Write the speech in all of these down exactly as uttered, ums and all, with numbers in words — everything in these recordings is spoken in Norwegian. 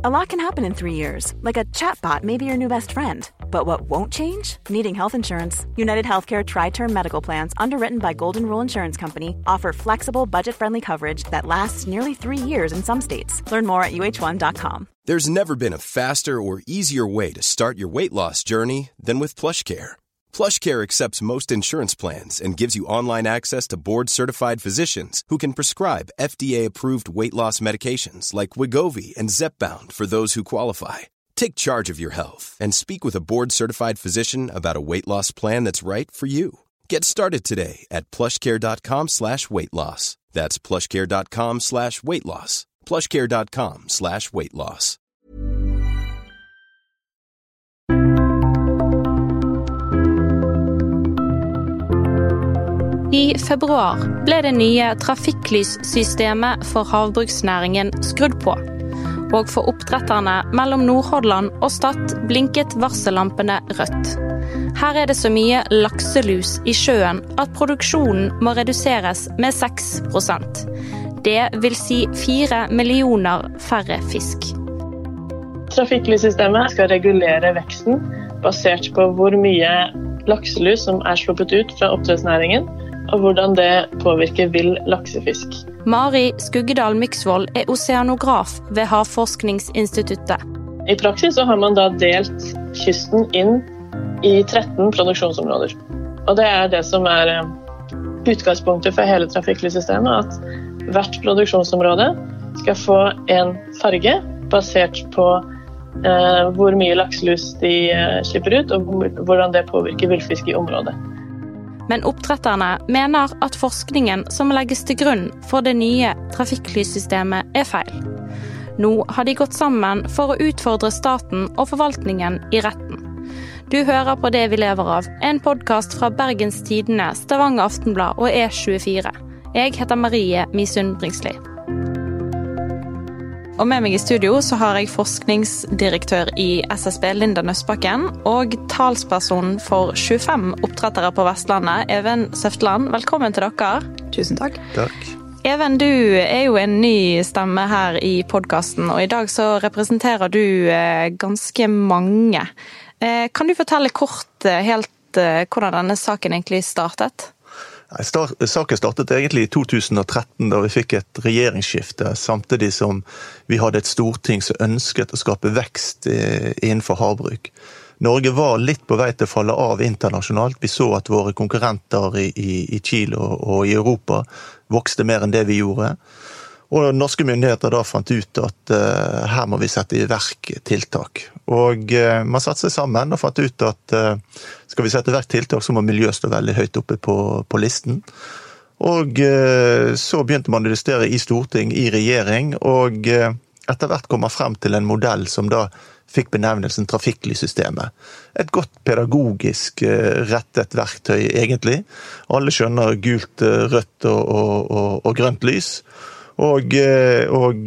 A lot can happen in three years, like a chatbot may be your new best friend. But what won't change? Needing health insurance. United Healthcare Tri-Term Medical Plans, underwritten by Golden Rule Insurance Company, offer flexible, budget-friendly coverage that lasts nearly three years in some states. Learn more at U H one dot com. There's never been a faster or easier way to start your weight loss journey than with PlushCare. PlushCare accepts most insurance plans and gives you online access to board-certified physicians who can prescribe F D A-approved weight loss medications like Wegovy and Zepbound for those who qualify. Take charge of your health and speak with a board-certified physician about a weight loss plan that's right for you. Get started today at plushcare.com slash weight loss. That's plushcare.com slash weight loss. plushcare.com slash weight loss. I februar ble det nye trafikklyssystemet for havbruksnæringen skrudd på, og for oppdretterne mellom Nordhordland og Stad blinket varsellampene rødt. Her er det så mye lakselus i sjøen at produksjonen må reduseres med seks prosent. Det vil si fire millioner færre fisk. Trafikklyssystemet skal regulere veksten basert på hvor mye lakselus som er sluppet ut fra oppdrettsnæringen, og hvordan det påvirker vill laksefisk. Mari Skuggedal Myksvold er oceanograf ved Havforskningsinstituttet. I praksis så har man da delt kysten inn i tretten produksjonsområder. Og det er det som er utgangspunktet for hele trafikklyssystemet, at hvert produksjonsområde skal få en farge basert på eh, hvor mye lakselus de eh, slipper ut, og hvordan det påvirker villfisk i området. Men oppdretterne mener at forskningen som legges til grunn for det nye trafikklyssystemet er feil. Nå har de gått sammen for å utfordre staten og forvaltningen i retten. Du hører på Det vi lever av, en podcast fra Bergens Tidende, Stavanger Aftenblad og E tjuefire. Jeg heter Marie Misund Bringsli. Og med meg i studio så har jeg forskningsdirektør i S S B, Linda Nøsbakken, og talsperson for tjuefem oppdrettere på Vestlandet, Even Søfteland. Velkommen til dere. Tusen takk. Takk. Even, du er jo en ny stemme her i podcasten, og i dag så representerer du ganske mange. Kan du fortelle kort helt hvordan denne saken egentlig startet? Saken startet egentlig i to tusen og tretten, da vi fikk et regjeringsskifte, samtidig som vi hadde et storting som ønsket å skape vekst innenfor havbruk. Norge var litt på vei til å falle av internasjonalt. Vi så at våre konkurrenter i, i, i Chile og, og i Europa vokste mer enn det vi gjorde. Og norske myndigheter da fant ut at uh, her må vi sette i verk tiltak. Og uh, man satte seg sammen og fant ut at uh, skal vi sette i verk tiltak, så må miljø stå veldig høyt oppe på, på listen. Og uh, så begynte man å justere i storting, i regjering, og uh, etter hvert kom man frem til en modell som da fikk benevnelsen trafikklyssystemet. Et godt pedagogisk uh, rettet verktøy egentlig. Alle skjønner gult, uh, rødt og, og, og, og grønt lys. Og, og,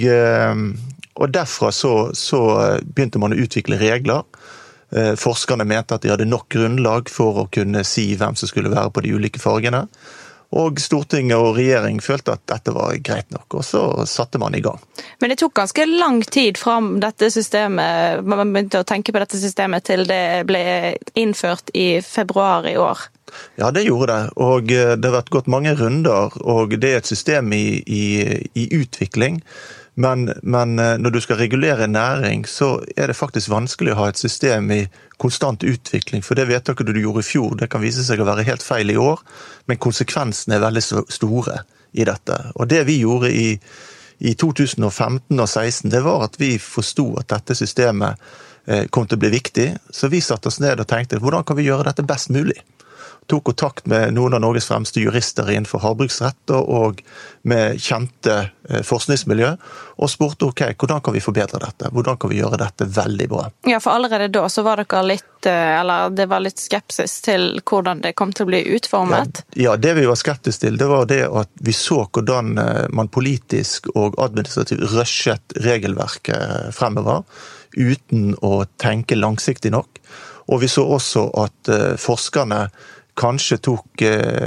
og derfra så, så begynte man å utvikle regler. Forskerne mente at de hadde nok grunnlag for å kunne si hvem som skulle være på de ulike fargene. Og Stortinget og regjering følte at dette var greit nok, og så satte man i gang. Men det tok ganske lang tid fram dette systemet, man begynte å tenke på dette systemet til det ble innført i februar i år. Ja, det gjorde det, og det har vært gått mange runder, og det er et system i, i, i utvikling. Men, men når du skal regulere næring, så er det faktisk vanskelig å ha et system i konstant utvikling, for det vedtaket du gjorde i fjor, det kan vise seg å være helt feil i år, men konsekvensene er veldig store i dette. Og det vi gjorde i, i to tusen og femten og seksten, det var at vi forstod at dette systemet eh, kom til å bli viktig, så vi satte oss ned og tenkte, hvordan kan vi gjøre dette best mulig? Tok kontakt med noen av Norges fremste jurister innenfor havbruksrett og med kjente forskningsmiljø, og spurte, ok, hvordan kan vi forbedre dette? Hvordan kan vi gjøre dette veldig bra? Ja, for allerede da så var dere litt, eller det var litt skepsis til hvordan det kom til å bli utformet. Ja, ja, det vi var skeptisk til, det var det at vi så hvordan man politisk og administrativt rushet regelverket fremover, uten å tenke langsiktig nok. Og vi så også at forskerne kanskje tok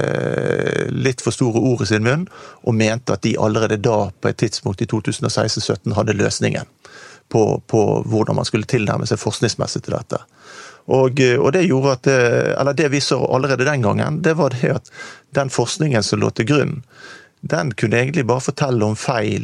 eh, litt for store ord i sin munn, og mente at de allerede da, på et tidspunkt i to tusen og seksten sytten, hadde løsningen. på, på hvordan man skulle tilnærme seg forskningsmessig til dette. Og, og det gjorde at, det, eller det vi så allerede den gangen, det var det at den forskningen som lå til grunn, den kunne egentlig bare fortelle om feil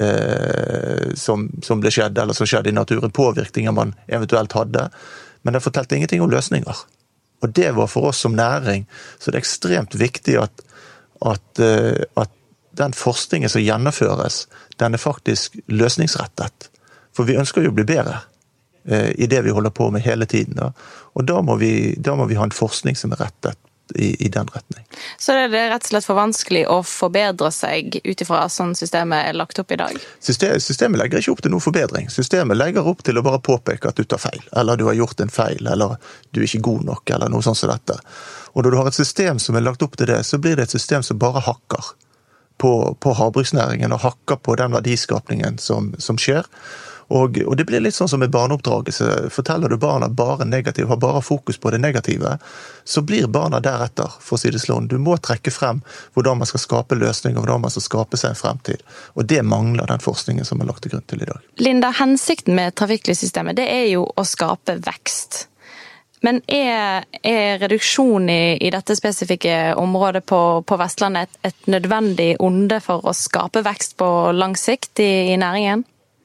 eh, som, som ble skjedd, eller som skjedde i naturen, påvirkninger man eventuelt hadde, men den fortalte ingenting om løsninger. Og det var for oss som næring, så det er ekstremt viktig at, at, eh, at den forskningen som gjennomføres, den er faktisk løsningsrettet. For vi ønsker jo å bli bedre eh, i det vi holder på med hele tiden. Da. Og da må, vi, da må vi ha en forskning som er rettet I, i den retning. Så det er rett og slett for vanskelig å forbedre seg utifra sånn systemet er lagt opp I dag? Systemet, systemet legger ikke opp til noen forbedring. Systemet legger opp til å bare påpeke at du tar feil, eller du har gjort en feil, eller du er ikke god nok, eller noe sånt som dette. Og når du har et system som er lagt opp til det, så blir det et system som bare hakker på, på havbruksnæringen, og hakker på den verdiskapningen som, som skjer. Og, og det blir litt sånn som med barneoppdragelse. Forteller du barna bare negativt, har bare fokus på det negative, så blir barna deretter, for å si det sånn. Du må trekke frem hvordan man skal skape løsninger, hvordan man skal skape seg en fremtid. Og det mangler den forskningen som er lagt til grunn til I dag. Linda, hensikten med trafikklyssystemet, det er jo å skape vekst. Men er, er reduksjon i, i dette spesifikke området på, på Vestlandet et, et nødvendig onde for å skape vekst på lang sikt I, I næringen?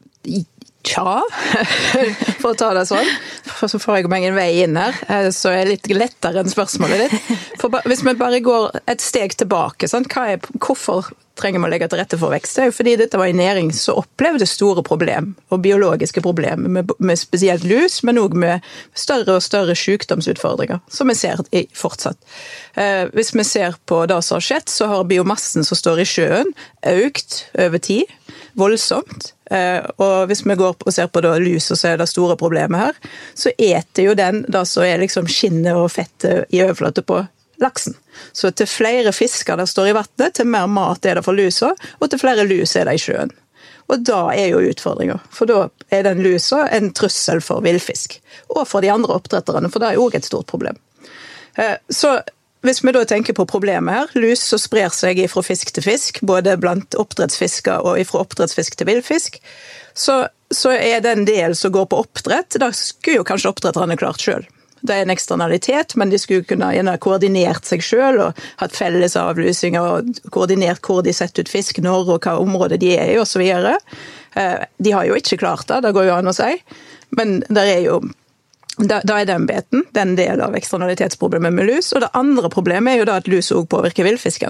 Tja, for å ta det sånn. For så får jeg meg en vei inn her, så er det litt lettere enn spørsmålet ditt. For hvis vi bare går et steg tilbake, sånn, hva er, hvorfor trenger man å legge til rette for vekst? Det er jo fordi dette var en næring som opplevde store problem, og biologiske problemer, med, med spesielt lus, men også med større og større sykdomsutfordringer, som vi ser fortsatt. Eh, hvis vi ser på det som har skjedd, så har biomassen som står I sjøen økt over tid, voldsomt. Uh, og hvis vi går og ser på da lus, og så er det store problemet her, så eter jo den da så er liksom skinnet og fettet I overflate på laksen. Så til flere fisker der står I vattnet, til mer mat er det for lusa, og til flere lus er det I sjøen. Og da er jo utfordringer, for da er den lusa en trussel for villfisk, og for de andre oppdretterne, for det er jo også et stort problem. Uh, så Hvis vi da tenker på problemet her, lus så sprer seg fra fisk til fisk, både blant oppdrettsfisker og fra oppdrettsfisk til villfisk, så, så er det en del som går på oppdrett, da skulle jo kanskje oppdretterne klart selv. Det er en eksternalitet, men de skulle kunne gjerne koordinert seg selv og hatt felles avlusinger og koordinert hvor de setter ut fisk, når og hva område de er I og så videre. De har jo ikke klart det, det går jo an å si, men det er jo Da, da er den beten, den del av eksternalitetsproblemet med lus, og det andre problemet er jo da at lus også påvirker villfisken.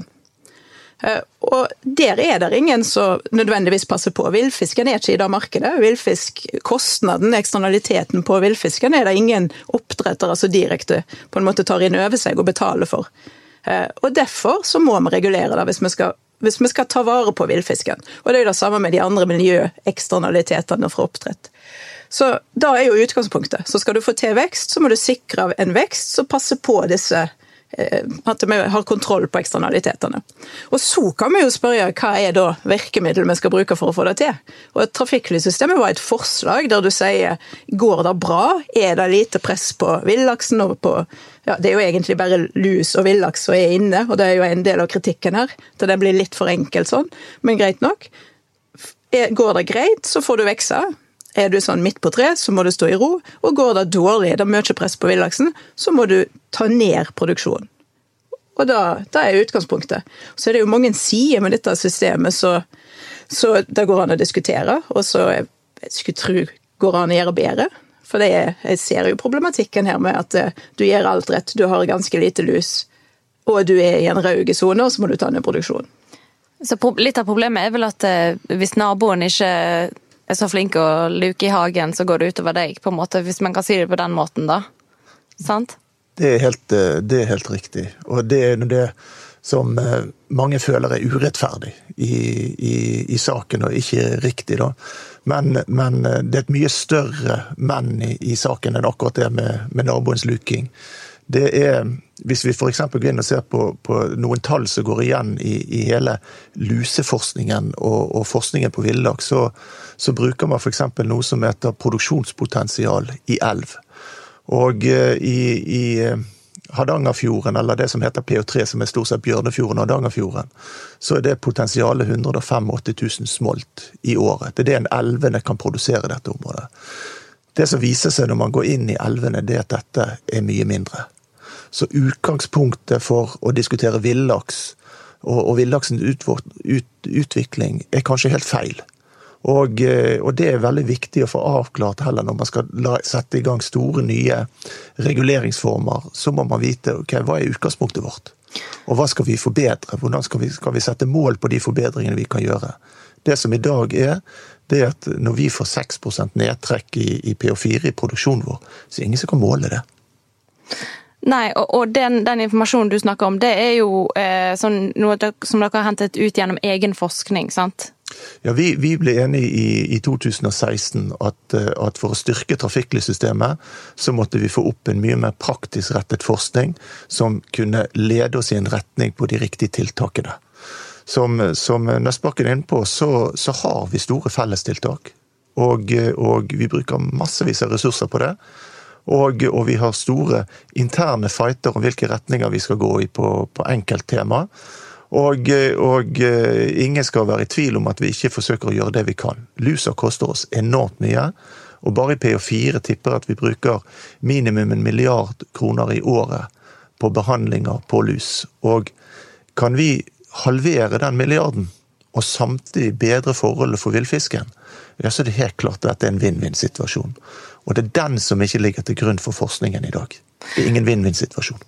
Uh, og der er det ingen som nødvendigvis passer på. Villfisken er ikke I det markedet. Villfisk, kostnaden, eksternaliteten på villfisken er det ingen oppdrettere som direkte på en måte tar inn over seg og betaler for. Uh, og derfor så må vi regulere det hvis vi skal, hvis vi skal ta vare på villfisken. Og det er jo det samme med de andre miljøeksternalitetene fra oppdrett. Så da er jo utgangspunktet. Så skal du få til vekst, så må du sikre en vekst som passer på disse, eh, at vi har kontroll på eksternalitetene. Og så kan vi jo spørre, hva er da virkemiddel vi skal bruke for å få det til? Og trafikklyssystemet var et forslag der du sier, går det bra? Er det lite press på villaksen og på, ja, det er jo egentlig bare lus og villaks som er inne, og det er jo en del av kritikken her, så det blir litt for enkelt sånn, men greit nok. Går det greit, så får du vekse. Er du sånn midt på tre, så må du stå I ro, og går det dårlig, det er mye press på villaksen, så må du ta ned produksjonen. Og da, da er utgangspunktet. Så er det jo mange sider med dette systemet, så, så det går an å diskutere, og så jeg skulle tro går an å gjøre bedre, for det er, jeg ser jo problematikken her med at du gjør alt rett, du har ganske lite lus, og du er I en rød zone, og så må du ta ned produksjonen. Så litt av problemet er vel at hvis naboen ikke er så flink å luke I hagen, så går det utover deg, på en måte, hvis man kan si det på den måten da. Sant? Det er helt, det er helt riktig. Og det er det som mange føler er urettferdig I, i, i saken, og ikke riktig da. Men, men det er et mye større menn I, i saken enn akkurat det med, med naboens luking. Det er, hvis vi for eksempel går inn og ser på, på noen tall som går igjen I, I hele luseforskningen og, og forskningen på villaks, så, så bruker man for eksempel noe som heter produksjonspotensial I elv. Og i, i, Hardangerfjorden, eller det som heter P O tre, som er stort sett Bjørnefjorden og Hardangerfjorden, så er det potensialet one hundred åttifem tusen smolt i året. Det er det en elvene kan produsere i dette området. Det som viser seg når man går inn i elvene, det er at dette er mye mindre. Så utgangspunktet for å diskutere villaks og, og villaksens ut, ut, utvikling er kanskje helt feil. Og, og det er veldig viktig å få avklart heller når man skal la, sette i gang store nye reguleringsformer, så må man vite okay, hva er utgangspunktet vårt, og hva skal vi forbedre, hvordan skal vi, skal vi sette mål på de forbedringene vi kan gjøre. Det som i dag er, det er at når vi får seks prosent nedtrekk i, i P O fire i produksjonen vår, så er ingen som kan måle det. Nei, og, og den, den informasjonen du snakker om, det er jo eh, sånn, noe som dere har hentet ut gjennom egen forskning, sant? Ja, vi, vi ble enige i, i to tusen og seksten at, at for å styrke trafikklyssystemet så måtte vi få opp en mye mer praktisk rettet forskning som kunne lede oss i en retning på de riktige tiltakene. Som, som Nøstbakken er inne på, så, så har vi store fellestiltak, og, og vi bruker massevis av ressurser på det, og, og vi har store interne fighter om hvilke retninger vi skal gå i på, på enkelttema. Og, og ingen skal være i tvil om at vi ikke forsøker å gjøre det vi kan. Lusa koster oss enormt mye, og bare i P O fire tipper at vi bruker minimum en milliard kroner i året på behandlinger på lus. Og kan vi halvere den milliarden, og samtidig bedre forholdet for villfisken, ja, så er det helt klart at dette er en win-win-situasjon. Og det er den som ikke ligger til grunn for forskningen i dag. Det er ingen win-win-situasjon.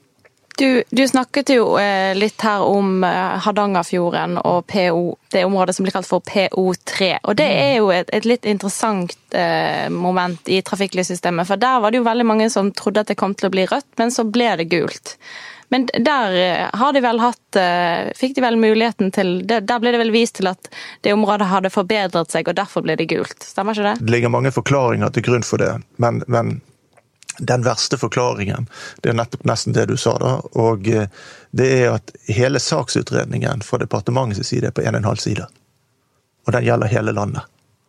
Du, du snakket jo eh, litt her om eh, Hardangerfjorden og P O, det området som blir kalt for P O tre. Og det er jo et, et litt interessant eh, moment i trafikklyssystemet, for der var det jo veldig mange som trodde at det kom til å bli rødt, men så ble det gult. Men der eh, har de vel hatt, eh, fikk de vel muligheten til, det, der ble det vel vist til at det området hadde forbedret seg, og derfor ble det gult. Stemmer ikke det? Det ligger mange forklaringer til grunn for det, men... men den verste forklaringen, det er nettopp nesten det du sa da, og det er at hele saksutredningen fra departementets side er på en og en halv side. Og den gjelder hele landet.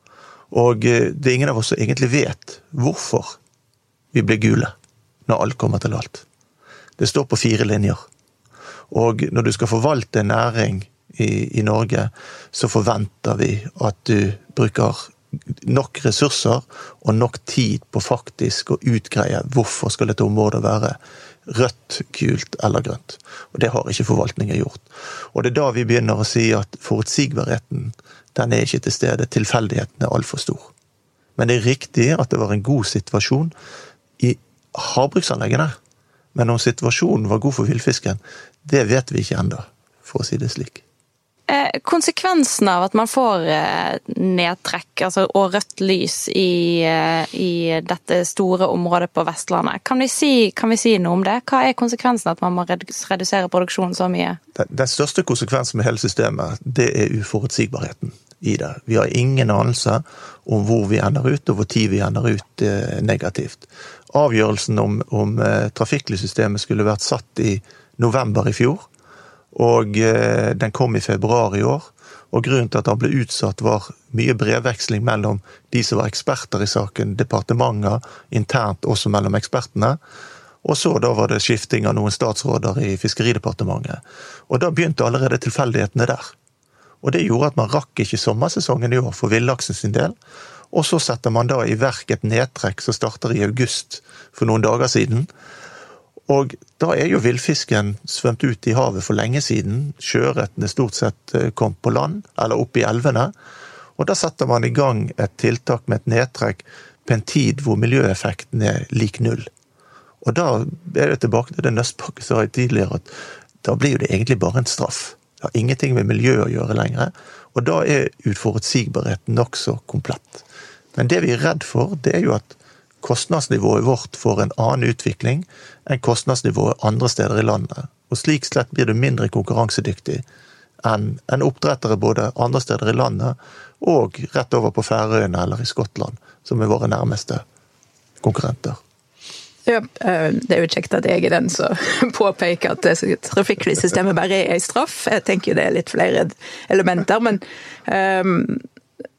Og det er ingen av oss som egentlig vet hvorfor vi blir gule når alt kommer til alt. Det står på fire linjer. Og når du skal forvalte en næring i, i Norge, så forventer vi at du bruker nok ressurser og nok tid på faktisk å utgreie hvorfor skal dette området være rødt, gult eller grønt. Og det har ikke forvaltningen gjort. Og det er da vi begynner å si at forutsigbarheten, den er ikke til stede, tilfeldigheten er alt for stor. Men det er riktig at det var en god situasjon i havbruksanleggene, men om situasjonen var god for villfisken, det vet vi ikke enda, for å si det slik. Konsekvensen av at man får nedtrekk altså, og rødt lys i, i dette store området på Vestlandet, kan vi, si, kan vi si noe om det? Hva er konsekvensen at man må redusere produksjonen så mye? Den, den største konsekvensen med hele systemet, det er uforutsigbarheten i det. Vi har ingen anelse om hvor vi ender ut, og hvor tid vi ender ut eh, negativt. Avgjørelsen om, om eh, trafikklyssystemet skulle vært satt i november i fjor, og eh, den kom i februar i år, og grunnen til at den ble utsatt var mye brevveksling mellom de som var eksperter i saken, departementer, internt også mellom ekspertene, og så da var det skifting av noen statsråder i Fiskeridepartementet. Og da begynte allerede tilfeldighetene der. Og det gjorde at man rakk ikke sommersesongen i år for villaksen sin del, og så setter man da i verk et nedtrekk som starter i august for noen dager siden. Og da er jo villfisken svømt ut i havet for lenge siden, sjørettene stort sett kom på land, eller opp i elvene, og da setter man i gang et tiltak med et nedtrekk på en tid hvor miljøeffekten er lik null. Og da er det tilbake til det Nøstbakken sa tidligere, at da blir det egentlig bare en straff. Det har ingenting med miljø å gjøre lenger, og da er utforutsigbarheten nok så komplett. Men det vi er redd for, det er jo at kostnadsnivået vårt får en annen utvikling enn kostnadsnivået andre steder i landet. Og slik slett blir det mindre konkurransedyktig enn, enn oppdrettere både andre steder i landet og rett over på Færøyene eller i Skottland, som er våre nærmeste konkurrenter. Ja, det er jo kjekt at jeg er den som påpeker at trafikklyssystemet bare er en straff. Jeg tenker det er litt flere elementer, men um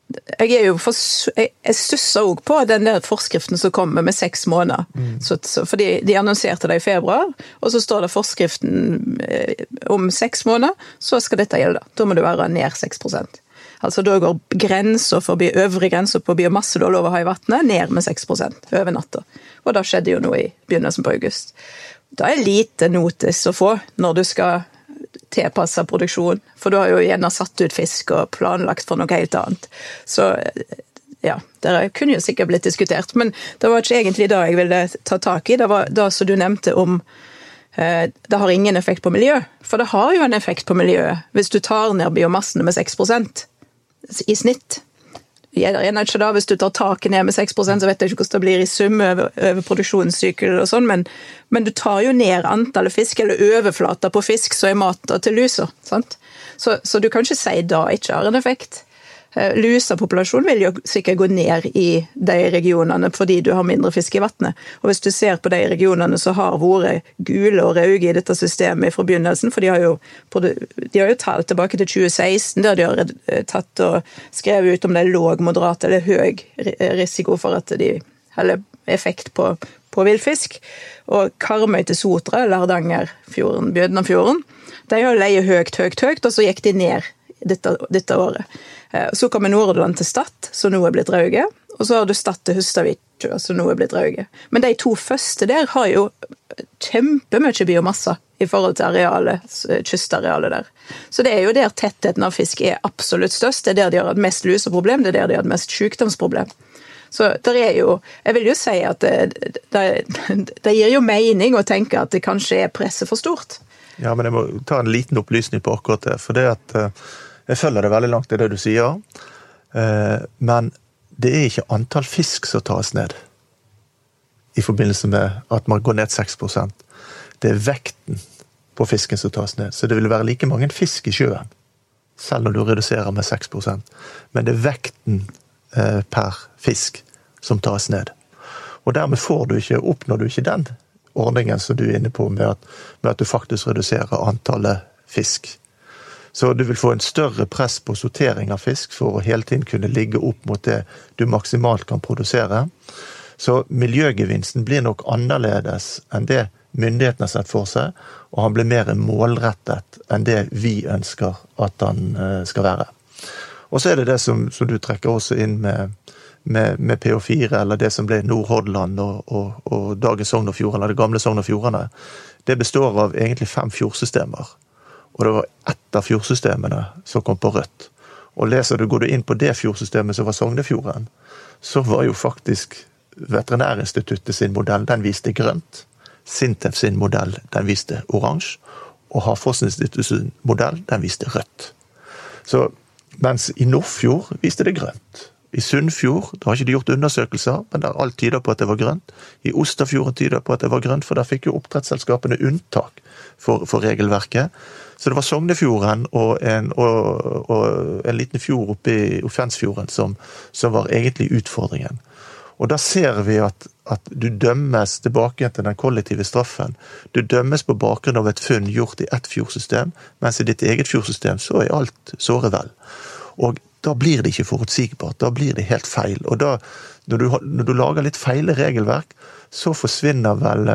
jeg er jo for, jeg, jeg stusser også på den der forskriften som kommer med seks måneder. Mm. Så, så, fordi de annonserte det i februar, og så står det forskriften eh, om seks måneder, så skal dette gjelde. Da må det være ned seks prosent. Altså da går grenser for øvre grenser på biomasse du har lov å ha i vattnet ned med seks prosent over natta. Og da skjedde jo noe i begynnelsen på august. Da er lite notis å få når du skal tilpasse produksjon, for du har jo gjerne satt ut fisk og planlagt for noe helt annet. Så ja, det kunne jo sikkert blitt diskutert, men det var ikke egentlig det jeg ville ta tak i. Det var det som du nevnte om eh, det har ingen effekt på miljø, for det har jo en effekt på miljøet hvis du tar ned biomassene med seks prosent i snitt. Jeg er ikke da, hvis du tar taket ned med seks prosent, så vet jeg ikke hvordan det blir i sum over, over produksjonssykkel og sånn, men, men du tar jo ned antallet fisk, eller overflater på fisk, så er maten til luser, sant? Så, så du kan ikke si da ikke har en effekt. Lusepopulasjonen vil jo sikkert gå ned i de regionene fordi du har mindre fisk i vattnet. Og hvis du ser på de regionene som har vært gule og røde i dette systemet fra begynnelsen, for de har jo, de har jo talt tilbake til tjue seksten, der de har tatt og skrevet ut om det er låg, moderat eller høy risiko for at de eller effekt på, på villfisk. Og Karmøy til Sotra, eller Hardangerfjorden, Bjødnafjorden, de har leie høyt, høyt, høyt, og så gikk de ned dette, dette året. Så kommer Nordland til Stad, som nå er blitt rauge, og så har du Stad til Hustadvik, som nå er blitt rauge. Men de to første der har jo kjempemye biomasse i forhold til arealet, kystarealet der. Så det er jo der tettheten av fisk er absolutt størst, det er der de har hatt mest luseproblem, det er der de har hatt mest sykdomsproblem. Så der er jo, jeg vil jo si at det, det, det gir jo mening å tenke at det kanskje er presset for stort. Ja, men jeg må ta en liten opplysning på akkurat det, for det at jeg følger det veldig langt i det du sier, men det er ikke antall fisk som tas ned i forbindelse med at man går ned seks prosent. Det er vekten på fisken som tas ned, så det vil være like mange fisk i sjøen, selv når du reduserer med seks prosent. Men det er vekten per fisk som tas ned. Og dermed får du ikke, oppnår du ikke den ordningen som du er inne på med at, med at du faktisk reduserer antallet fisk. Så du vil få en større press på sortering av fisk for å hele tiden kunne ligge opp mot det du maksimalt kan produsere. Så miljøgevinsten blir nok annerledes enn det myndighetene har sett for seg, og han blir mer målrettet enn det vi ønsker at han skal være. Og så er det det som, som du trekker også inn med, med, med P O fire, eller det som ble Nordhordland og, og, og dagens Sogn og Fjordane, eller det gamle Sogn og Fjordane. Det består av egentlig fem fjordsystemer. Og det var ett av fjordsystemene som kom på rødt. Og leser du, går du inn på det fjordsystemet som var Sognefjorden, så var jo faktisk Veterinærinstituttet sin modell, den viste grønt. Sintef sin modell, den viste oransje. Og Havforskningsinstituttet sin modell, den viste rødt. Så mens i Nordfjord viste det grønt. I Sunnfjord, da har ikke de gjort undersøkelser, men der alt tyder på at det var grønt. I Ostafjorden tyder på at det var grønt, for der fikk jo oppdrettsselskapene unntak for, for regelverket. Så det var Sognefjorden og en, og, og en liten fjord oppe i Offensfjorden som, som var egentlig utfordringen. Og da ser vi at, at du dømmes tilbake til den kollektive straffen. Du dømmes på bakgrunn av et funn gjort i ett fjordsystem, mens i ditt eget fjordsystem så er alt såre vel. Og da blir det ikke forutsigbart, da blir det helt feil. Og da, når du, når du lager litt feile regelverk, så forsvinner vel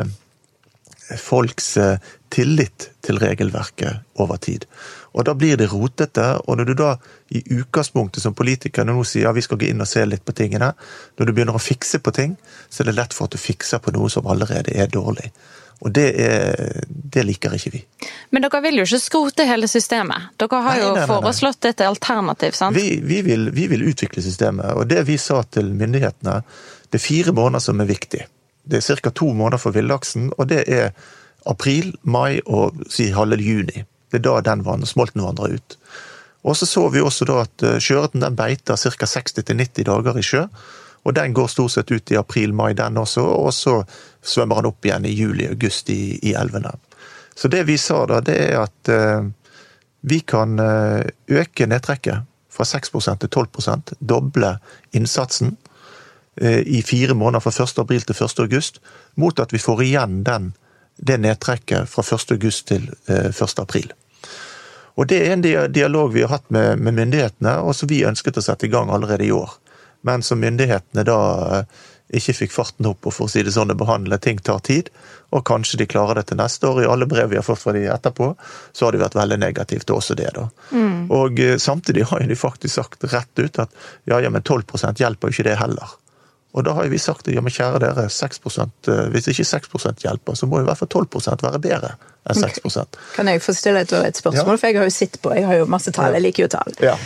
folks tillit til regelverket over tid. Og da blir det rotete, og når du da i utgangspunktet som politiker nå sier ja, vi skal gå inn og se litt på tingene, når du begynner å fikse på ting, så er det lett for at du fikser på noe som allerede er dårlig. Og det, er, det liker ikke vi. Men dere vil jo ikke skrote hele systemet. Dere har nei, jo nei, nei, nei. foreslått et alternativ, sant? Vi, vi, vil, vi vil utvikle systemet, og det vi sa til myndighetene, det er fire måneder som er viktig. Det er cirka to måneder for villaksen, og det er april, mai og si halve juni. Det er da den vandrer, smolten vandrer ut. Og så så vi også da at sjøørreten den beiter cirka seksti til nitti dager i sjø, og den går stort sett ut i april, mai den også, og så svømmer han opp igjen i juli, august i, i elvene. Så det vi sa da, det er at uh, vi kan uh, øke nedtrekket fra seks prosent til tolv prosent, doble innsatsen uh, i fire måneder fra første april til første august, mot at vi får igjen den, det nedtrekket fra første august til uh, første april. Og det er en dialog vi har hatt med, med myndighetene, og som vi ønsket å sette i gang allerede i år. Men som myndighetene da ikke fikk farten opp, og for å si det sånn, å behandle ting tar tid, og kanskje de klarer det til neste år. I alle brev vi har fått fra de etterpå, så har de vært veldig negativt også det da. Mm. Og samtidig har de faktisk sagt rett ut at ja, ja, men tolv prosent hjelper jo ikke det heller. Og da har vi sagt, ja, men kjære dere, seks prosent, hvis ikke seks prosent hjelper, så må jo i hvert fall tolv prosent være bedre enn seks prosent. Okay. Kan jeg få stille et, et spørsmål, ja. For jeg har jo sitt på, jeg har jo masse tall, jeg liker jo tall. Ja.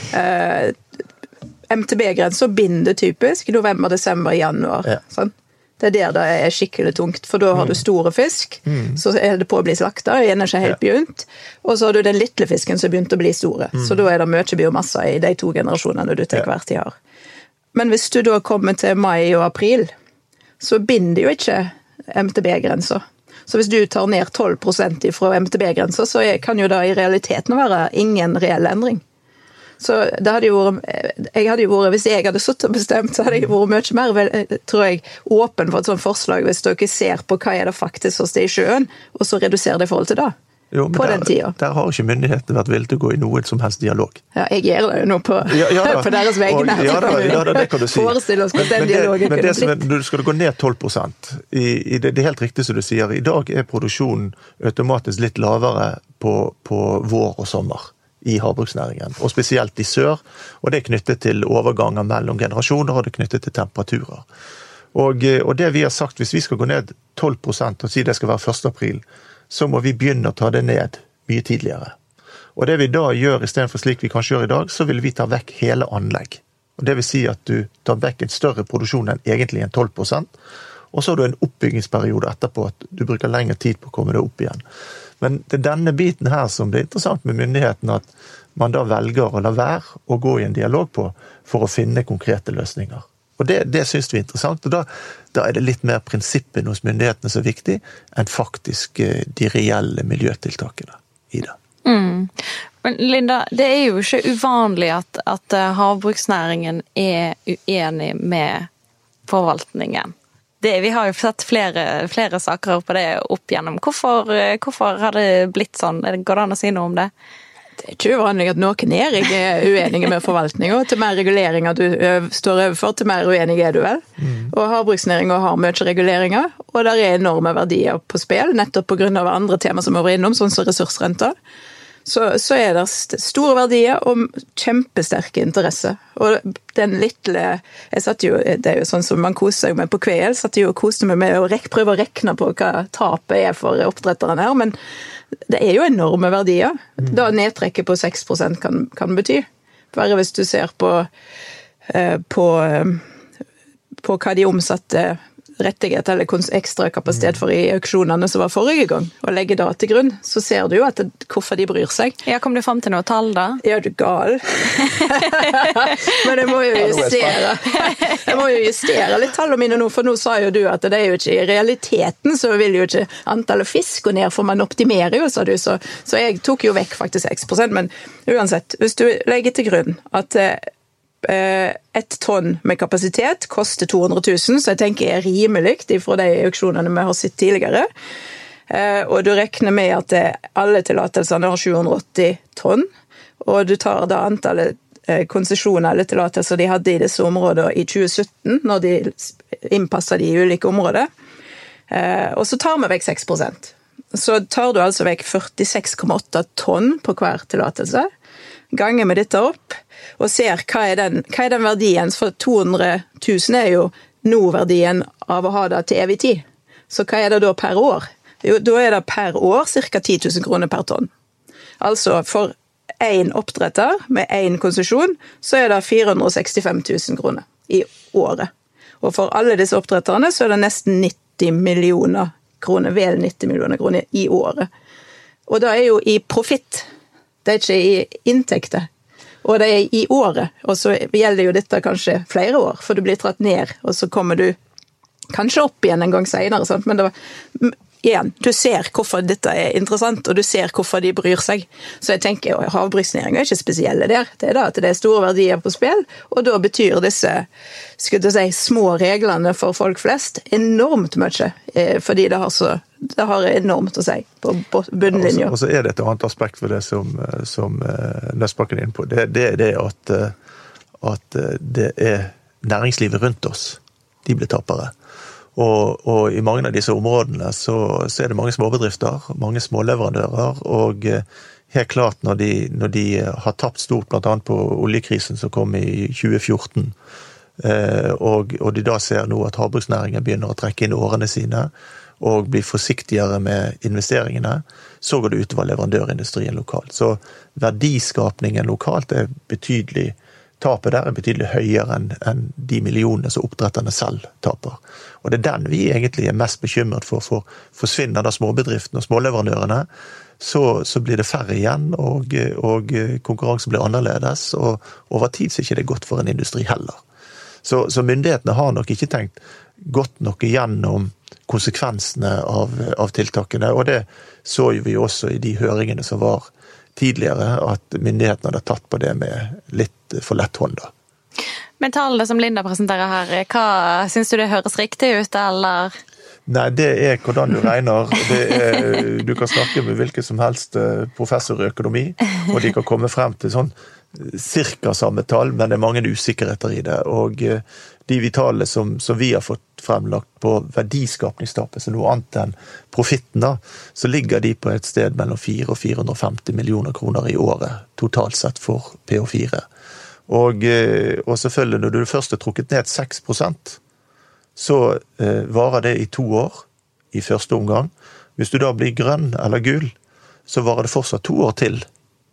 Uh, M T B-grenser binder typisk november, desember, januar. Ja. Sånn. Det er der det er skikkelig tungt, for da har du store fisk, mm. så er det på å bli slakta, det er ikke helt begynt, og så har du den lille fisken som begynt å bli store. Mm. Så da er det mye biomasse i de to generasjonene du til hvert tid har. Men hvis du da kommer til mai og april, så binder jo ikke M T B-grenser. Så hvis du tar ned tolv prosent fra M T B-grenser, så kan jo det i realiteten være ingen reell endring. Så det hadde jo vært, jeg hadde jo vært, hvis jeg hadde suttet og bestemt, så hadde jeg vært mye mer, vel, tror jeg, åpen for et sånt forslag, hvis dere ser på hva er det faktisk som står i sjøen, og så reduserer det i forhold til det. Jo, men på der, den tiden. Der har ikke myndighetene vært villige til å gå i noen som helst dialog. Ja, jeg gjør det jo nå på, ja, ja, på deres vegne. Ja, da, ja da, det kan du si. Forestille oss hvordan den dialogen men det, kunne blitt. Men skal du gå ned tolv prosent, i, i det, det er helt riktig som du sier, i dag er produksjonen automatisk litt lavere på, på vår og sommer i havbruksnæringen, og spesielt i sør, og det er knyttet til overganger mellom generasjoner, og det er knyttet til temperaturer. Og, og det vi har sagt, hvis vi skal gå ned tolv prosent, og si det skal være første april, så må vi begynne å ta det ned mye tidligere. Og det vi da gjør, i stedet for slik vi kanskje gjør i dag, så vil vi ta vekk hele anlegg. Og det vil si at du tar vekk en større produksjon enn egentlig en tolv prosent, og så har du en oppbyggingsperiode etterpå, at du bruker lengre tid på å komme deg opp igjen. Men det er denne biten her som det er interessant med myndigheten, at man da velger å la være å gå i en dialog på for å finne konkrete løsninger. Og det, det synes vi er interessant, og da, da er det litt mer prinsippen hos myndighetene som er viktig, enn faktisk de reelle miljøtiltakene i det. Mm. Men Linda, det er jo ikke uvanlig at, at havbruksnæringen er uenig med forvaltningen. Det, vi har jo sett flere, flere saker på det opp gjennom. Hvorfor, hvorfor har det blitt sånn? Går det an å si noe om det? Det er ikke uvanlig at noen er er uenige med forvaltning, og til mer reguleringer du står overfor, til mer uenig er du vel. Mm. Og havbruksnæringen har mye reguleringer, og der er enorme verdier på spill, nettopp på grunn av andre tema som vi var innom, sånn som ressursrenter. Så, så er det store verdier og kjempesterke interesse. Og den lille, jeg satt jo, det er jo sånn som man koser seg med på kveld, satt jo og koste meg med å rek, prøve å rekne på hva tapet er for oppdretterne her, men det er jo enorme verdier. Mm. Da nedtrekket på seks prosent kan, kan bety. Bare hvis du ser på, eh, på, eh, på hva de omsatte rettighet eller ekstra kapasitet for i auksjonene som var forrige gang, og legge da til grunn, så ser du jo at det, hvorfor de bryr seg. Ja, kom du frem til noe tall da? Ja, du er gal. Men jeg må jo justere. Jeg må jo justere litt tallene mine nå, for nå sa jo du at det er jo ikke i realiteten, så vil jo ikke antallet fisk gå ned, for man optimerer jo, sa du, så, så jeg tok jo vekk faktisk seks prosent, men uansett, hvis du legger til grunn at et tonn med kapasitet koster to hundre tusen, så jeg tenker er rimelig fra de auksjonene vi har sett tidligere. Og du regner med at alle tillatelsene har sju hundre og åtti tonn, og du tar da antallet konsesjoner eller tillatelser de hadde i disse områdene i tjue sytten, når de innpasset de i ulike områder. Og så tar vi vekk seks prosent. Så tar du altså vekk førtiseks komma åtte tonn på hver tillatelse, ganger med dette opp, og ser hva er den, hva er den verdien, for to hundre tusen er jo nå-verdien av å ha det til evig tid. Så hva er det da per år? Jo, da er det per år cirka ti tusen kroner per tonn. Altså for en oppdretter med en konsesjon, så er det fire hundre og sekstifem tusen kroner i året. Og for alle disse oppdretterne så er det nesten nitti millioner kroner, vel nitti millioner kroner i året. Og det er jo i profitt. Det er ikke i inntekter. Og det er i året, og så gjelder jo dette kanskje flere år, for du blir tratt ned, og så kommer du kanskje opp igjen en gang senere, sant? Men det var, igjen, du ser hvorfor dette er interessant, og du ser hvorfor de bryr seg. Så jeg tenker, havbruksnæringen er ikke spesielle der. Det er da at det er store verdier på spill, og da betyr disse, skulle jeg si, små reglene for folk flest enormt mye, fordi det har så det har enormt å si på bunnlinja. Og så er det et annet aspekt for det som, som Nøstbakken er inne på. Det, det er det at, at det er næringslivet rundt oss. De blir tapere. Og, og i mange av disse områdene så, så er det mange småbedrifter, mange småleverandører, og helt klart når de, når de har tapt stort, blant annet på oljekrisen som kom i tjue fjorten, og, og de da ser nå at havbruksnæringen begynner å trekke inn årene sine, og blir forsiktigere med investeringene, så går det utover leverandørindustrien lokalt. Så verdiskapningen lokalt er betydelig, tapet der er betydelig høyere enn, enn de millionene som oppdretterne selv taper. Og det er den vi egentlig er mest bekymret for, for forsvinner da småbedriftene og småleverandørene, så, så blir det færre igjen, og, og konkurransen blir annerledes, og over tid så er ikke det godt for en industri heller. Så, så myndighetene har nok ikke tenkt godt nok igjennom konsekvensene av, av tiltakene, og det så vi også i de høringene som var tidligere, at myndighetene hadde tatt på det med litt for lett hånd. Da. Men tallene som Linda presenterer her, hva synes du det høres riktig ut, eller? Nei, det er hvordan du regner. Det er, du kan snakke med hvilken som helst professor i økonomi, og de kan komme frem til sånn cirka samme tall, men det er mange usikkerheter i det, og de vitale som, som vi har fått fremlagt på verdiskapningstapet, så noe annet enn profitten da, så ligger de på et sted mellom fire og fire hundre og femti millioner kroner i året, totalt sett for P O fire. Og, og selvfølgelig, når du først har trukket ned seks prosent, så eh, varer det i to år, i første omgang. Hvis du da blir grønn eller gul, så varer det fortsatt to år til.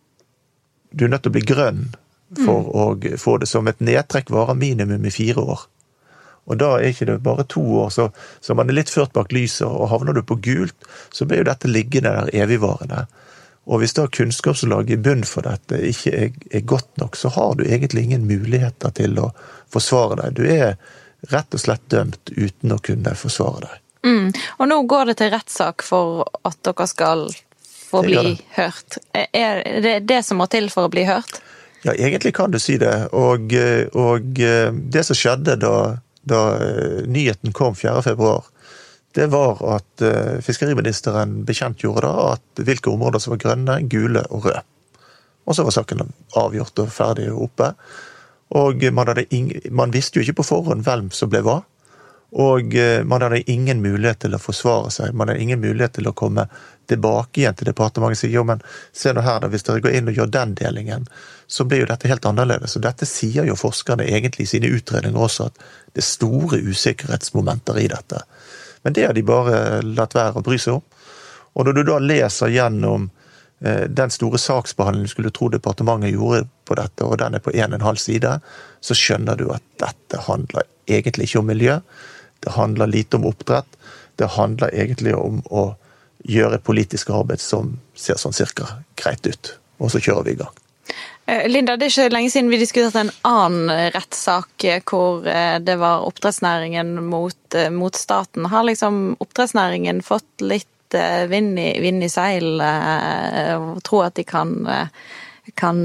Du er nødt til å bli grønn for mm. å få det som et nedtrekk varer minimum i fire år. Og da er ikke det bare to år, så, så man er litt ført bak lyset, og havner du på gult, så blir jo dette liggende der evigvarende. Og hvis da kunnskapslaget i bunn for dette ikke er, er godt nok, så har du egentlig ingen muligheter til å forsvare deg. Du er rett og slett dømt uten å kunne forsvare deg. Mm. Og nå går det til rettssak for at dere skal få bli hørt. Er det det som må til for å bli hørt? Ja, egentlig kan du si det. Og, og det som skjedde da, da nyheten kom fjerde februar, det var at fiskeriministeren bekjentgjorde da at hvilke områder som var grønne, gule og røde. Og så var saken avgjort og ferdig og oppe. Og man, hadde ing- man visste jo ikke på forhånd hvem som ble hva. Og man hadde ingen mulighet til å forsvare seg. Man hadde ingen mulighet til å komme tilbake igjen til departementet og si, jo, men se nå her da, hvis dere går inn og gjør den delingen, så blir jo dette helt annerledes. Og dette sier jo forskerne egentlig i sine utredninger også, at det er store usikkerhetsmomenter i dette. Men det har de bare latt være å bry seg om. Og når du da leser gjennom eh, den store saksbehandlingen skulle tro departementet gjorde på dette, og den er på en og en halv side, så skjønner du at dette handler egentlig ikke om miljø. Det handler lite om oppdrett. Det handler egentlig om å gjøre et politisk arbeid som ser sånn cirka greit ut. Og så kjører vi i gang. Linda, det er ikke lenge siden vi diskuterte en annen rettssak hvor det var oppdrettsnæringen mot, mot staten. Har liksom oppdrettsnæringen fått litt vind i, vind i seil og tror at de kan, kan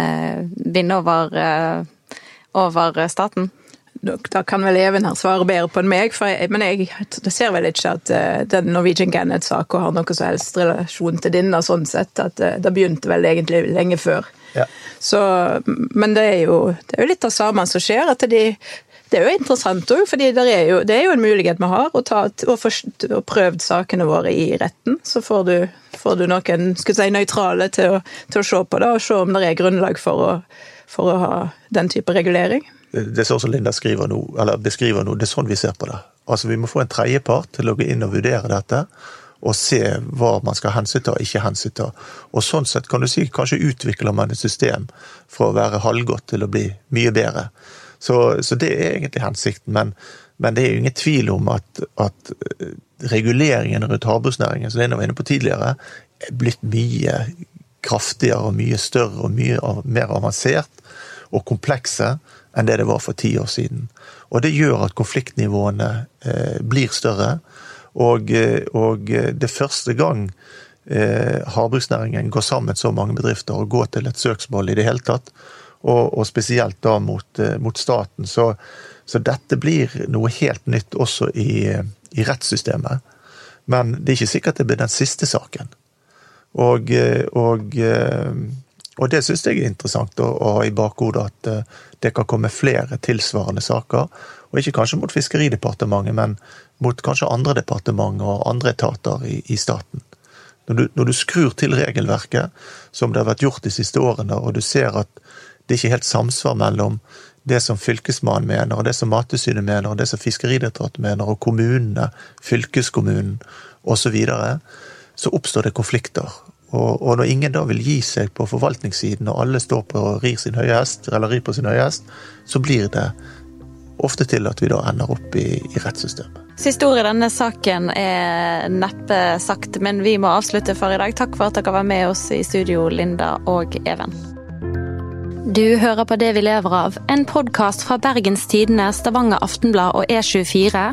vinne over, over staten? Da kan vel Even her svare bedre på enn meg, for jeg, men jeg ser vel ikke at uh, den Norwegian Gannet-saken har noe så helst relasjon til denne, sånn sett, at uh, det begynte vel egentlig lenge før. Ja. Så, men det er, jo, det er jo litt av samme som skjer, at de, det er jo interessant også, fordi det er jo, det er jo en mulighet vi har å ta og, forst, og prøvd sakene våre i retten, så får du, får du noen skal si, nøytrale til å, til å se på det, og se om det er grunnlag for å, for å ha den type regulering. Det er sånn som Linda skriver nå, eller beskriver nå, det er sånn vi ser på det. Altså vi må få en tredjepart til å gå inn og vurdere dette, og se hva man skal hensynta og ikke hensynta. Og sånn sett kan du si, kanskje utvikler man et system for å være halvgodt til å bli mye bedre. Så, så det er egentlig hensikten, men, men det er jo ingen tvil om at, at reguleringen rundt havbruksnæringen, som Linda var inne på tidligere, er blitt mye kraftigere og mye større og mye av, mer avansert og komplekse enn det det var for ti år siden. Og det gjør at konfliktnivåene eh, blir større, og, og det første gang eh, havbruksnæringen går sammen så mange bedrifter og går til et søksmål i det hele tatt, og, og spesielt da mot, eh, mot staten, så, så dette blir noe helt nytt også i, i rettssystemet. Men det er ikke sikkert det blir den siste saken. Og, og, og det synes jeg er interessant å, å ha i bakhodet at det kan komme flere tilsvarende saker, og ikke kanskje mot Fiskeridepartementet, men mot kanskje andre departementer og andre etater i, i staten. Når du, når du skrur til regelverket, som det har vært gjort de siste årene, og du ser at det ikke er helt samsvar mellom det som fylkesmannen mener, og det som Mattilsynet mener, og det som Fiskeridirektoratet mener, og kommunene, fylkeskommunen, og så videre, så oppstår det konflikter. Og, og når ingen da vil gi seg på forvaltningssiden, og alle står på og rir sin høye hest, eller rir på sin høye hest, så blir det ofte til at vi da ender opp i, i rettssystemet. Siste ord i denne saken er neppe sagt, men vi må avslutte for i dag. Takk for at dere var med oss i studio, Linda og Even. Du hører på Det vi lever av, en podcast fra Bergens Tidende, Stavanger Aftenblad og E tjuefire.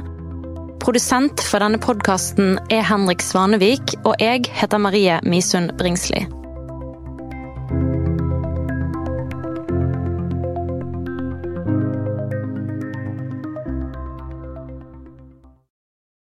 Produsent for denne podcasten er Henrik Svanevik, og jeg heter Marie Misund Bringsli.